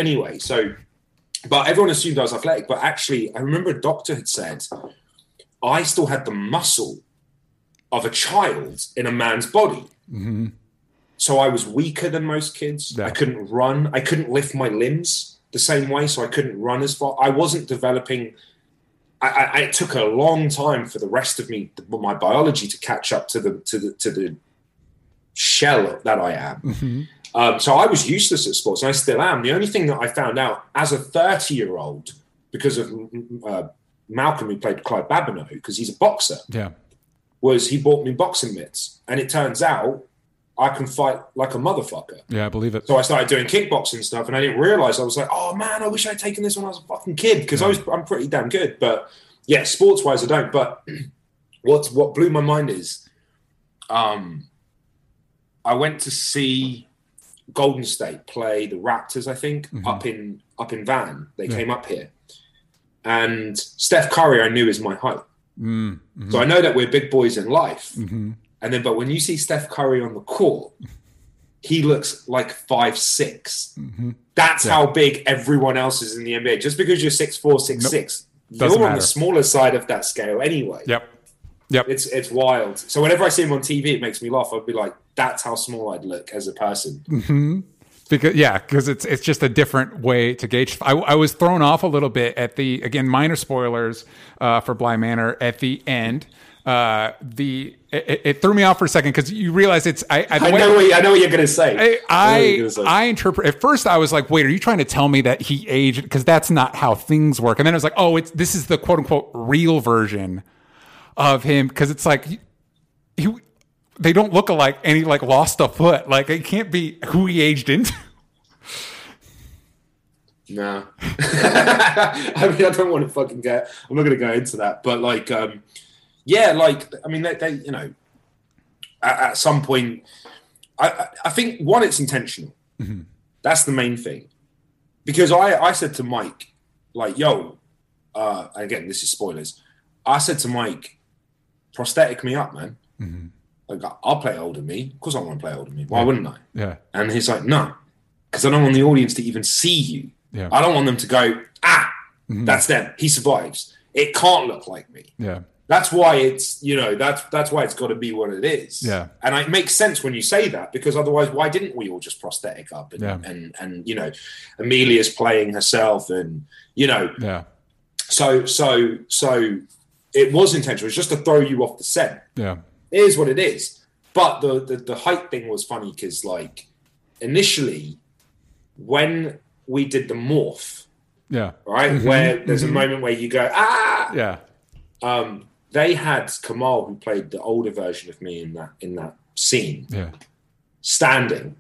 but everyone assumed I was athletic. But actually, I remember a doctor had said, I still had the muscle of a child in a man's body. So I was weaker than most kids. Yeah. I couldn't run. I couldn't lift my limbs the same way. So I couldn't run as far. I wasn't developing. It took a long time for the rest of me, my biology, to catch up to the shell that I am. So I was useless at sports, and I still am. The only thing that I found out as a 30-year-old, because of Malcolm, who played Clive Babineau, because he's a boxer, was he bought me boxing mitts. And it turns out I can fight like a motherfucker. Yeah, I believe it. So I started doing kickboxing stuff, and I didn't realize, I was like, oh man, I wish I'd taken this when I was a fucking kid, because I'm pretty damn good. But yeah, sports-wise, I don't. But what blew my mind is I went to see Golden State play the Raptors, I think, up in Van. They came up here. And Steph Curry, I knew, is my height. So I know that we're big boys in life. But when you see Steph Curry on the court, he looks like 5'6". That's how big everyone else is in the NBA. Just because you're 6'4", 6'6", you're on the smaller side of that scale anyway. Yep. It's wild. So whenever I see him on TV, it makes me laugh. I'd be like, that's how small I'd look as a person. Because it's just a different way to gauge. I was thrown off a little bit at again, minor spoilers for Bly Manor at the end. it threw me off for a second because you realize it's I know what you're gonna say. I interpret at first I was like, wait, are you trying to tell me that he aged? Because that's not how things work. And then I was like, oh, this is the quote unquote real version of him, because it's like they don't look alike, and he like lost a foot. Like it can't be who he aged into. No. I mean, I don't want to fucking get. I'm not going to go into that, but like. Yeah, like, I mean, they you know, at some point, I think, one, it's intentional. Mm-hmm. That's the main thing. Because I said to Mike, like, yo, again, this is spoilers. I said to Mike, prosthetic me up, man. Mm-hmm. Like, I'll play older me. Of course I want to play older me. Why wouldn't I? Yeah. And he's like, no, because I don't want the audience to even see you. Yeah. I don't want them to go, that's them. He survives. It can't look like me. Yeah. That's why it's, you know, that's why it's got to be what it is. Yeah. And it makes sense when you say that, because otherwise, why didn't we all just prosthetic up and you know, Amelia's playing herself and, you know. Yeah. So it was intentional. It's just to throw you off the scent. Yeah. It is what it is. But the height thing was funny because, like, initially, when we did the morph, right, mm-hmm. where there's a moment where you go, they had Kamal, who played the older version of me in that scene, standing.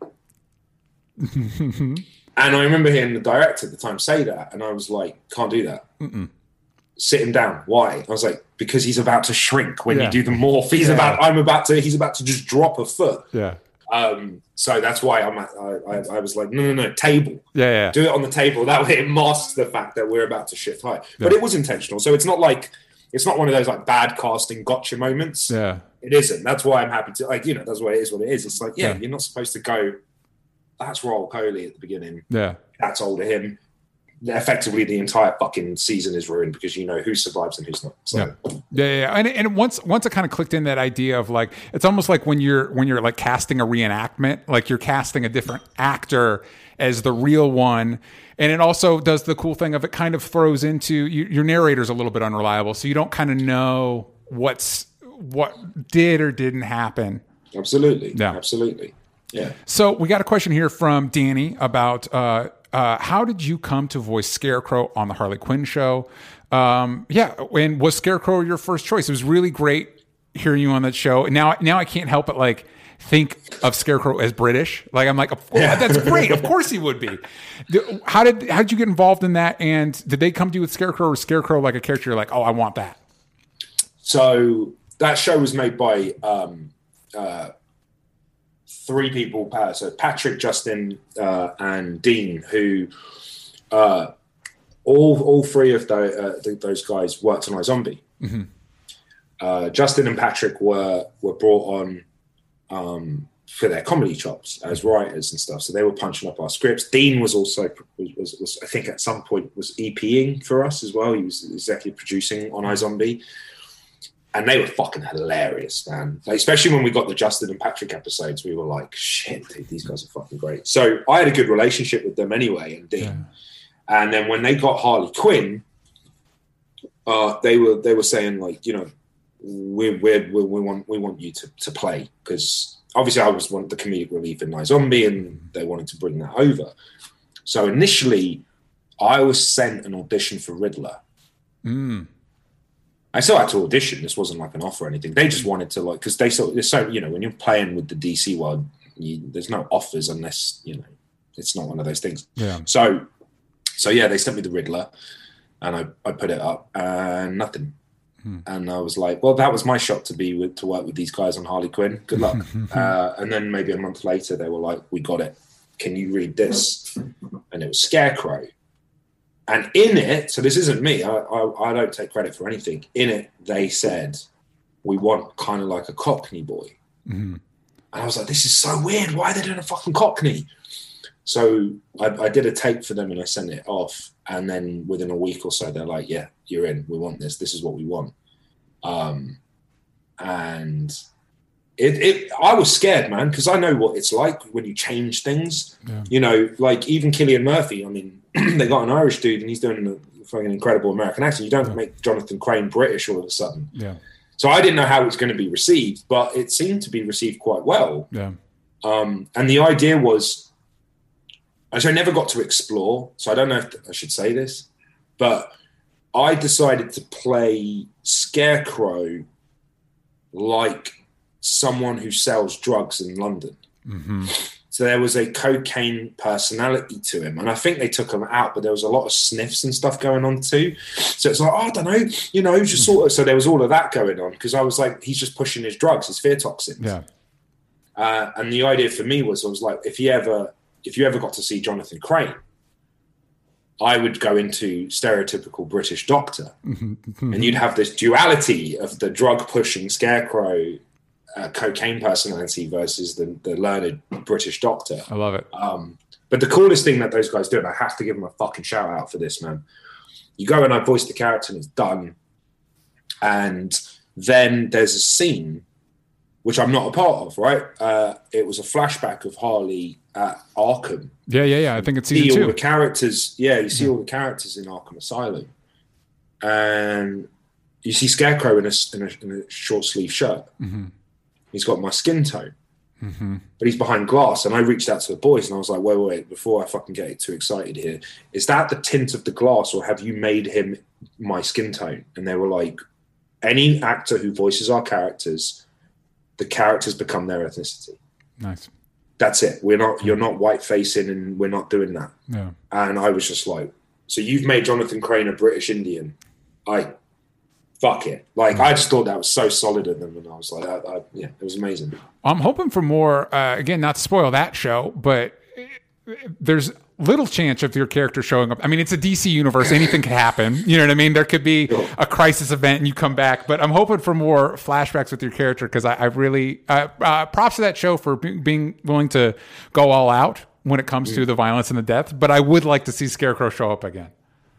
And I remember hearing the director at the time say that, and I was like, can't do that. Mm-mm. Sit him down. Why? I was like, because he's about to shrink when you do the morph. He's about to just drop a foot. Yeah. So that's why I was like, no, table. Yeah. Do it on the table. That way it masks the fact that we're about to shift height. But it was intentional. So it's not like, it's not one of those like bad casting gotcha moments. Yeah. It isn't. That's why I'm happy to, like, you know, that's why it is what it is. It's like, you're not supposed to go, that's Raul Coley at the beginning. Yeah. That's older him. Effectively, the entire fucking season is ruined because you know who survives and who's not. So. Yeah. And once it kind of clicked in that idea of like, it's almost like when you're like casting a reenactment, like you're casting a different actor as the real one. And it also does the cool thing of it kind of throws into your narrator's a little bit unreliable, so you don't kind of know what did or didn't happen. Absolutely. Yeah. Absolutely. Yeah. So we got a question here from Danny about how did you come to voice Scarecrow on the Harley Quinn show? And was Scarecrow your first choice? It was really great hearing you on that show. And now I can't help but like think of Scarecrow as British. Like I'm like, that's great. Of course he would be. How did you get involved in that? And did they come to you with Scarecrow, or Scarecrow like a character you're like, oh, I want that? So that show was made by three people, so Patrick, Justin, and Dean, who all three of those guys worked on iZombie. Mm-hmm. Justin and Patrick were brought on for their comedy chops as writers and stuff, so they were punching up our scripts. Dean was also was I think at some point was EPing for us as well. He was executive producing on iZombie. And they were fucking hilarious, man. Like, especially when we got the Justin and Patrick episodes, we were like, shit, dude, these guys are fucking great. So I had a good relationship with them anyway, and Dean. Yeah. And then when they got Harley Quinn, they were saying like, you know, we want you to play, because obviously I was one of the comedic relief in iZombie, and they wanted to bring that over. So initially, I was sent an audition for Riddler. I still had to audition. This wasn't like an offer or anything. They just wanted to, like, because there's so, you know, when you're playing with the DC world, there's no offers unless, you know, it's not one of those things. Yeah. So yeah, they sent me the Riddler, and I put it up, and nothing. And I was like, well, that was my shot to work with these guys on Harley Quinn. Good luck. And then maybe a month later, they were like, we got it. Can you read this? And it was Scarecrow. And in it, so this isn't me, I don't take credit for anything. In it, they said, we want kind of like a Cockney boy. Mm-hmm. And I was like, this is so weird. Why are they doing a fucking Cockney? So I did a tape for them and I sent it off. And then within a week or so, they're like, yeah, you're in. We want this. This is what we want. And I was scared, man, because I know what it's like when you change things. Yeah. You know, like even Cillian Murphy, I mean, they got an Irish dude and he's doing a fucking incredible American accent. You don't make Jonathan Crane British all of a sudden. Yeah. So I didn't know how it was going to be received, but it seemed to be received quite well. Yeah. And the idea was, actually, I never got to explore, so I don't know if I should say this, but I decided to play Scarecrow like someone who sells drugs in London. Mm-hmm. So there was a cocaine personality to him. And I think they took him out, but there was a lot of sniffs and stuff going on too. So it's like, I don't know, just sort of. So there was all of that going on because I was like, he's just pushing his drugs, his fear toxins. Yeah. And the idea for me was, I was like, if you ever got to see Jonathan Crane, I would go into stereotypical British doctor, and you'd have this duality of the drug pushing Scarecrow, cocaine personality versus the learned British doctor. I love it. But the coolest thing that those guys do, and I have to give them a fucking shout out for this, man. You go and I voice the character and it's done. And then there's a scene, which I'm not a part of, right? It was a flashback of Harley at Arkham. Yeah. I think it's season You see 2. all the characters. Yeah, you see all the characters in Arkham Asylum. And you see Scarecrow in a short sleeve shirt. Mm-hmm. He's got my skin tone, but he's behind glass. And I reached out to the boys and I was like, wait, before I fucking get too excited here, is that the tint of the glass or have you made him my skin tone? And they were like, any actor who voices our characters, the characters become their ethnicity. Nice. That's it. You're not white facing and we're not doing that. Yeah. And I was just like, so you've made Jonathan Crane a British Indian. Fuck it. Like, I just thought that was so solid in them. And I was like, it was amazing. I'm hoping for more, again, not to spoil that show, but there's little chance of your character showing up. I mean, it's a DC universe. Anything could happen. You know what I mean? There could be a crisis event and you come back. But I'm hoping for more flashbacks with your character because I really, props to that show for being willing to go all out when it comes to the violence and the death. But I would like to see Scarecrow show up again.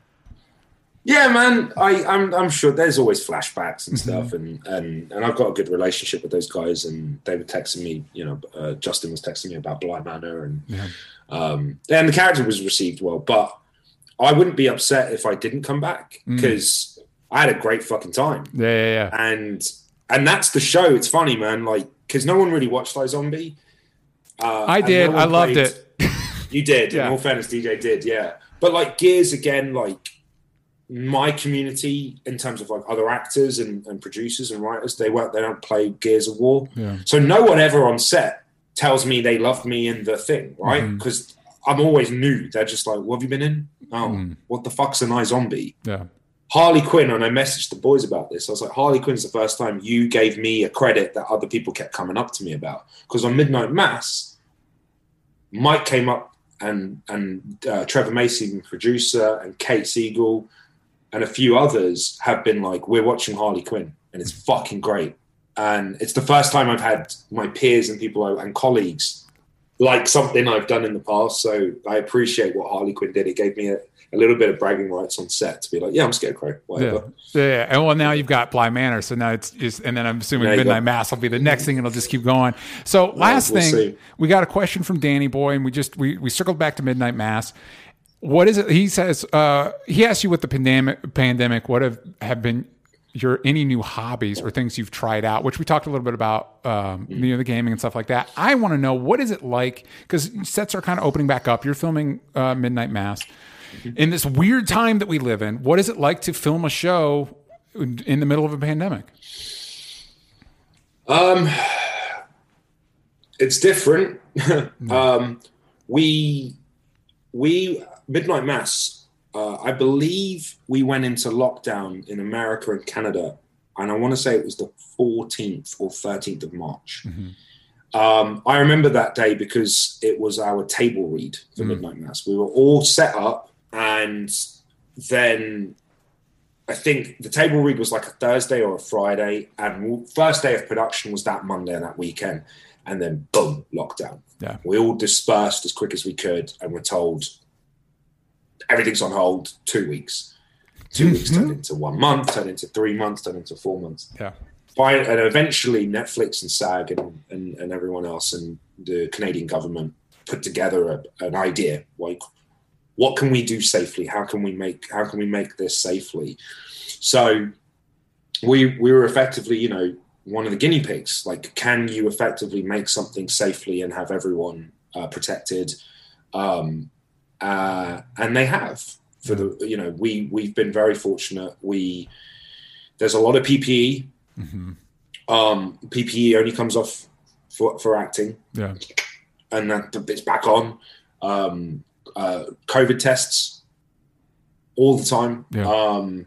Yeah, man. I'm sure there's always flashbacks and stuff, and I've got a good relationship with those guys. And they were texting me, Justin was texting me about Bly Manor, and the character was received well. But I wouldn't be upset if I didn't come back because I had a great fucking time. Yeah. And that's the show. It's funny, man. Like, because no one really watched iZombie. I did. I loved it. You did. Yeah. In all fairness, DJ did. Yeah. But like Gears again, like. My community in terms of like other actors and producers and writers, they don't play Gears of War. Yeah. So no one ever on set tells me they loved me in the thing, right? Because I'm always new. They're just like, what have you been in? Oh, what the fuck's an iZombie? Yeah. Harley Quinn, and I messaged the boys about this. I was like, Harley Quinn's the first time you gave me a credit that other people kept coming up to me about. Because on Midnight Mass, Mike came up and Trevor Macy, the producer, and Kate Siegel, and a few others have been like, we're watching Harley Quinn and it's fucking great. And it's the first time I've had my peers and people and colleagues like something I've done in the past. So I appreciate what Harley Quinn did. It gave me a little bit of bragging rights on set to be like, yeah, I'm Scarecrow, whatever. Yeah. And well, now you've got Bly Manor. So now it's just, and then I'm assuming Midnight Mass will be the next thing and it'll just keep going. So last thing, we got a question from Danny Boy and we circled back to Midnight Mass. What is it? He says, he asked you what the pandemic, what have been your any new hobbies or things you've tried out, which we talked a little bit about, the gaming and stuff like that. I want to know, what is it like? Because sets are kind of opening back up. You're filming Midnight Mass. In this weird time that we live in, what is it like to film a show in the middle of a pandemic? It's different. We Midnight Mass, I believe we went into lockdown in America and Canada, and I want to say it was the 14th or 13th of March. I remember that day because it was our table read for Midnight Mass. We were all set up, and then I think the table read was like a Thursday or a Friday, and first day of production was that Monday and that weekend, and then boom, lockdown. Yeah. We all dispersed as quick as we could, and we're told everything's on hold. 2 weeks. 2 weeks turned into 1 month, turned into 3 months, turned into 4 months. Yeah. And eventually Netflix and SAG and everyone else and the Canadian government put together an idea, like, what can we do safely? How can we make this safely? So we were effectively, you know, one of the guinea pigs. Like, can you effectively make something safely and have everyone protected? And they have. For the, you know, we've been very fortunate. There's a lot of PPE. Mm-hmm. PPE only comes off for acting. Yeah. And that it's back on. COVID tests all the time. Yeah.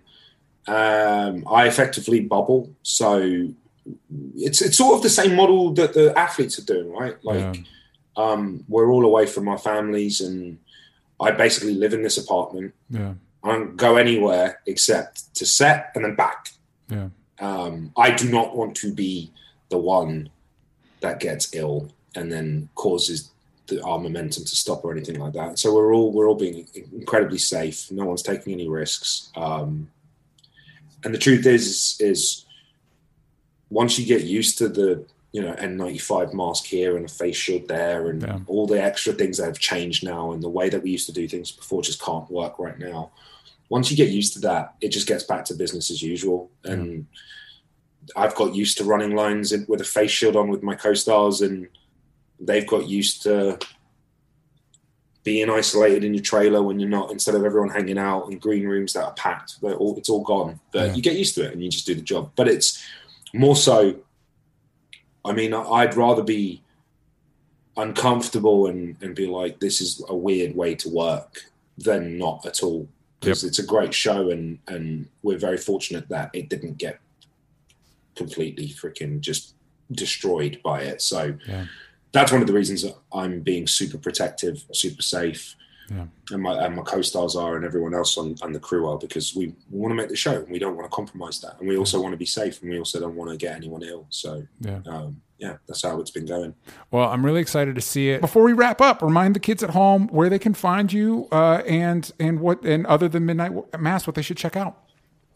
I effectively bubble, so it's sort of the same model that the athletes are doing, right? Like, we're all away from our families, and I basically live in this apartment. Yeah. I don't go anywhere except to set and then back. Yeah. I do not want to be the one that gets ill and then causes our momentum to stop or anything like that. So we're all being incredibly safe. No one's taking any risks. And the truth is once you get used to the, you know, N95 mask here and a face shield there and all the extra things that have changed now, and the way that we used to do things before just can't work right now. Once you get used to that, it just gets back to business as usual. And I've got used to running lines with a face shield on with my co-stars, and they've got used to being isolated in your trailer when you're not, instead of everyone hanging out in green rooms that are packed. It's all gone. But you get used to it and you just do the job. But it's more so, I mean, I'd rather be uncomfortable and be like, this is a weird way to work, than not at all. Because it's a great show, and we're very fortunate that it didn't get completely freaking just destroyed by it. So that's one of the reasons that I'm being super protective, super safe. Yeah. And my co-stars are, and everyone else on the crew are, because we want to make the show and we don't want to compromise that. And we also want to be safe, and we also don't want to get anyone ill. So that's how it's been going. Well, I'm really excited to see it. Before we wrap up, remind the kids at home where they can find you, and other than Midnight Mass, what they should check out.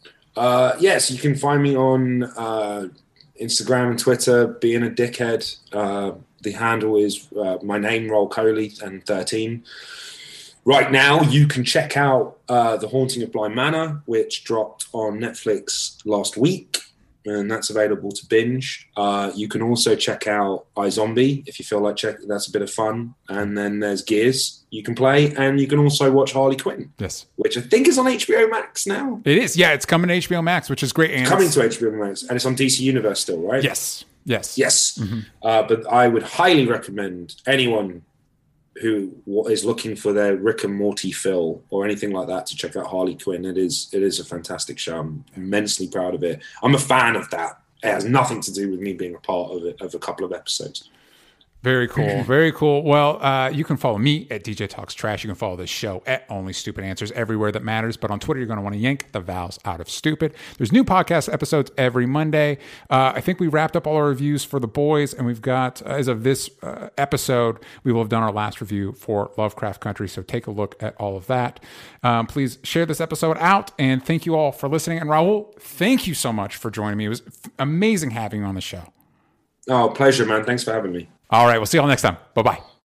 Yes, you can find me on Instagram and Twitter, being a dickhead. The handle is my name, Raoul Coley, and 13. Right now, you can check out The Haunting of Bly Manor, which dropped on Netflix last week, and that's available to binge. You can also check out iZombie if you feel like that's a bit of fun. And then there's Gears you can play, and you can also watch Harley Quinn. Yes. Which I think is on HBO Max now. It is. Yeah, it's coming to HBO Max, which is great. It's coming to HBO Max, and it's on DC Universe still, right? Yes. Mm-hmm. But I would highly recommend anyone who is looking for their Rick and Morty fill or anything like that to check out Harley Quinn. It is a fantastic show. I'm immensely proud of it. I'm a fan of that. It has nothing to do with me being a part of it, of a couple of episodes. Very cool. Very cool. Well, you can follow me at DJ Talks Trash. You can follow this show at Only Stupid Answers everywhere that matters. But on Twitter, you're going to want to yank the vowels out of stupid. There's new podcast episodes every Monday. I think we wrapped up all our reviews for The Boys, and we've got, as of this episode, we will have done our last review for Lovecraft Country. So take a look at all of that. Please share this episode out, and thank you all for listening. And Raoul, thank you so much for joining me. It was amazing having you on the show. Oh, pleasure, man. Thanks for having me. All right. We'll see you all next time. Bye-bye.